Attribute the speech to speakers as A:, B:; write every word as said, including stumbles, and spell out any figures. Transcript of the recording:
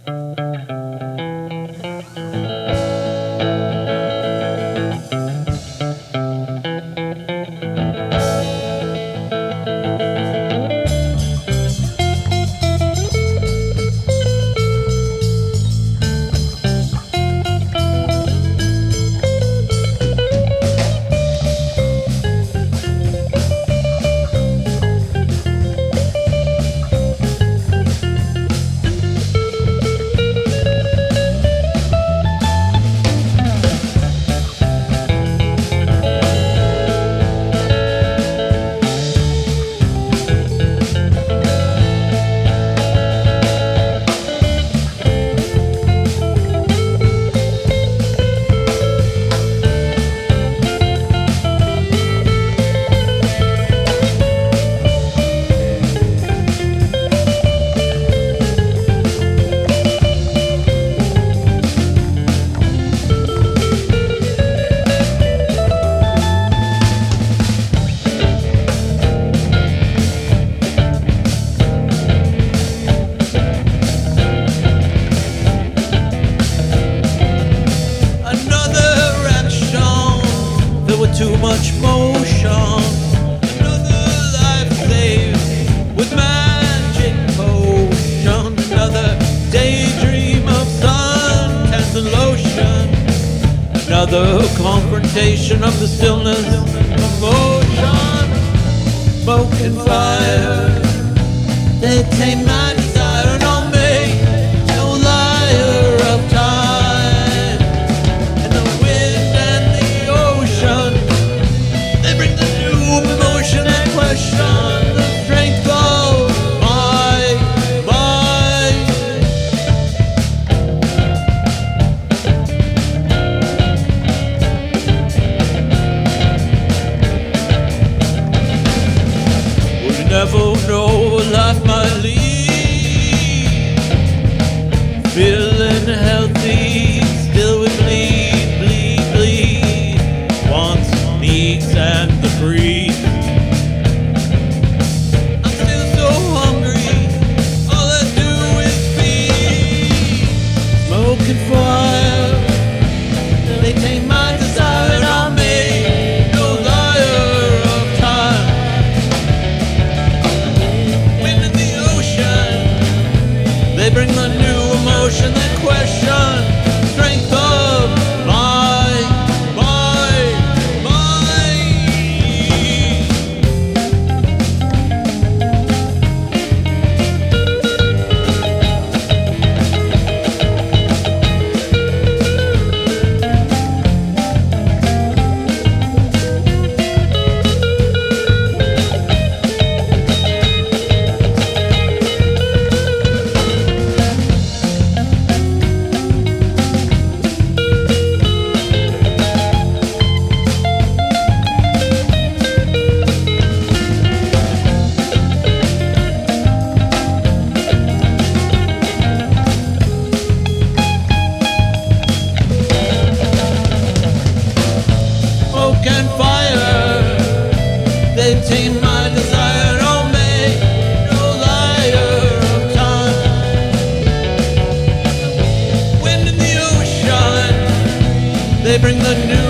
A: Too much motion. Another life saved with magic potion. Another daydream of suntans and lotion. Another confrontation of the stillness of motion. Smoke and fire, they tame my desire, and I'll make no liar of time. And the wind and the ocean, they bring the new emotion and question the strength of my mind. We'll never know what life might lead. Feeling healthy, still we bleed, bleed, bleed. Wants, needs, and the breed. I'm still so hungry, all I do is feed. Smoke and fire, they take my desire, and I'll make no liar of time. Wind in the ocean, they bring the new emotion, that question strength of my, my, my. Smoke and fire, they tame my desire, I'll make no liar of time. Wind in the ocean, they bring the new